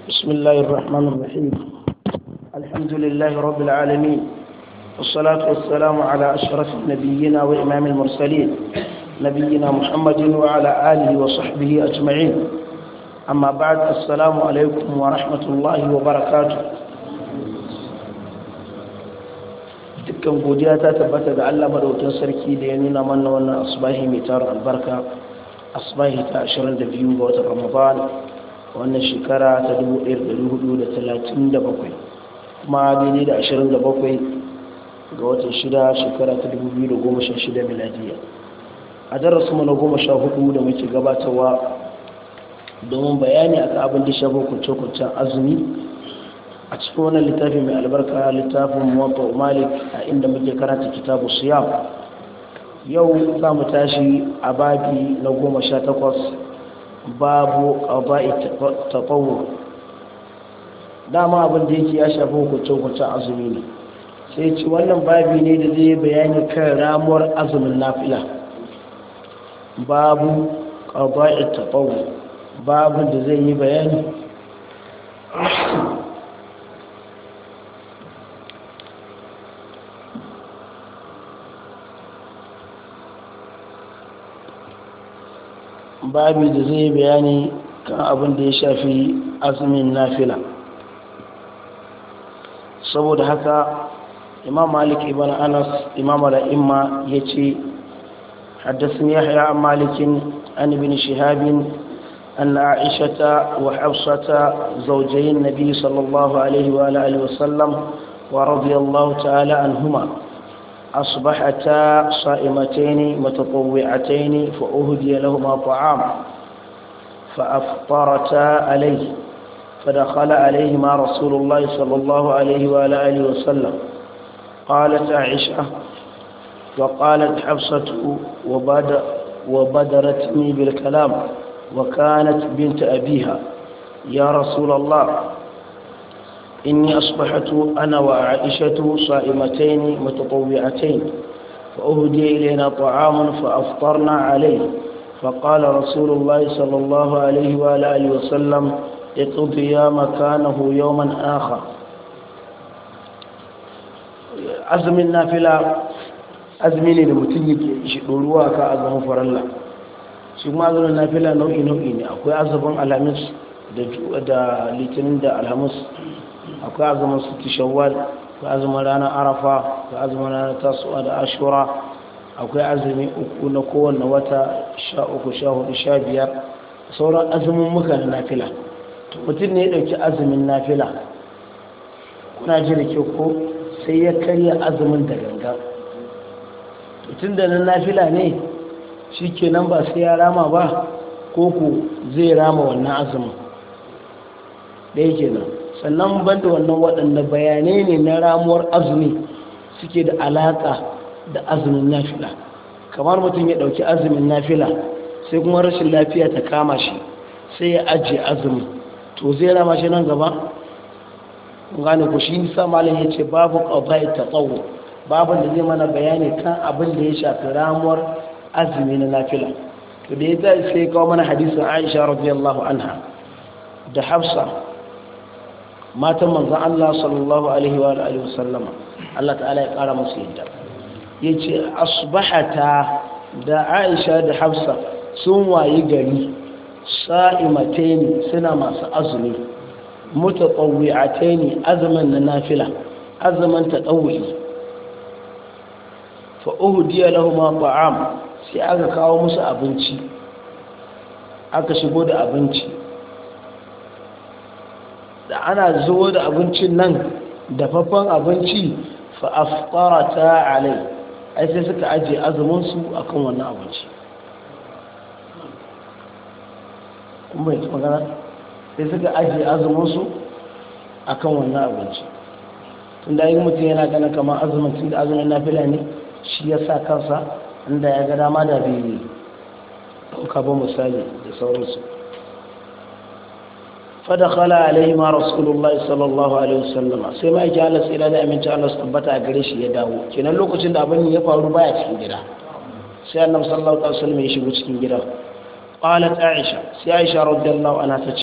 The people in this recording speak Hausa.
بسم الله الرحمن الرحيم. الحمد لله رب العالمين، والصلاة والسلام على أشرف نبينا وإمام المرسلين نبينا محمد وعلى آله وصحبه أجمعين. أما بعد، السلام عليكم ورحمة الله وبركاته. dukkan godiya ta tabbata ga Allah madaukakin sarki da ya nuna mana wannan asbahi mai tarin albarka, asbahi ta 22 ga watan Ramadan wannan shekara ta 1437, kuma daidai da 27 ga watan 6 shekara ta 2016 miladiya. A darasin mu na 14 da muke gabatarwa domin bayani akan abin da shafi kunce-kuncen azumi a cikin wannan littafi mai albarka, littafin Muwatta Malik, a inda muke karanta kitabu siyam. Yau za mu tashi a babi na 18, babu qada'i tatawwu. Dama abin da yake ya shafi hukuncin azumi ne, sai ci wannan babi ne da zai bayani kan ramuwar azumin nafila. Babu qada'i tatawwu, babin da zai yi bayani babi da zai bayani kan abin da ya shafi azumin nafila. Saboda haka imam malik ibn anas imam al-imma yace haddathani yahya an malikin an ibn shihabin أن عائشة وحفصة زوجي النبي صلى الله عليه وآله وسلم ورضي الله تعالى عنهما أصبحتا صائمتين متطوعتين فأهدي لهما طعام فأفطرتا عليه، فدخل عليهما رسول الله صلى الله عليه وآله وسلم. قالت عائشة وقالت حفصة وبدرتني بالكلام، وكانت بنت أبيها: يا رسول الله، إني أصبحت أنا وعائشة صائمتين متطوعتين، فأهدي إلينا طعام فأفطرنا عليه، فقال رسول الله صلى الله عليه وآله وسلم: اقضيا مكانه يوما آخر. أزم النافلة أزمين المتنك شدولوا كأزم فرلا. shi kuma azumin nafila nau'i ne. Akwai azumin alhamis da litinin da alhamis, akwai azumin suki shawwal, akwai azumin ranar arafa, akwai azumin ranar tasu'a da ashura, akwai azumi uku na kowanne wata, 13, 14, 15, sauran azumin muka na nafila. To mutum ne ya dauki azumin nafila, kuna ji da kyau ko, sai ya karya azumin da ganga. Tun da na nafila ne, shi kenan ba sai ya rama ba, ko zai rama wannan azumin ɗaya kenan. Sannan banda wannan, waɗanda bayanai ne na ramuwar azumi suke da alaƙa da azumin nafila. Kamar mutum ya ɗauki azumin nafila sai kuma rashin lafiya ta kama shi, sai ya ajiye azumin, to zai rama shi nan gaba? gane ku, shi nisa malam ya ce babu qada'i tatawwu, babin da zai mana bayani kan abin da ya shafi ramuwar azumi na nafila. To da ya zai sai kawo mana hadisin Aisha radiyallahu anha da Hafsa, matan manzon Allah sallallahu alaihi wa alihi wasallama, Allah ta'ala ya kara musu yadda. Yace asbahata, da Aisha da Hafsa sun wayi gari sa'imataini, suna masu azumi, mutatawwi'ataini, azumin na nafila, azumin tatawwi. fa uhdiya lahum ta'am, sai aka kawo musu abinci, aka shigo da abinci. Da ana zuwa da abincin nan, dafaffen abinci, fa aftarata alai, ai sai suka ajiye azuminsu akan wannan abinci. kuma yi magana, sai suka ajiye azuminsu akan wannan abinci. Tun da yi mutum yana gana kamar azumin, tun da azumin nafila ne, shi ya sa kansa, inda ya ga dama da bai ɗauka ba misali da sauransu. fadakhala alaihi ma rasulullahi sallallahu alaihi wasallam, sai ma yake Allah tsira da aminci Allah su tabbata a gare shi ya dawo. Kenan lokacin da abin ya faru baya cikin gida, sai annabi sallallahu alaihi wasallam ya shigo cikin gida. qalat aisha, sai aisha radiyallahu anha ta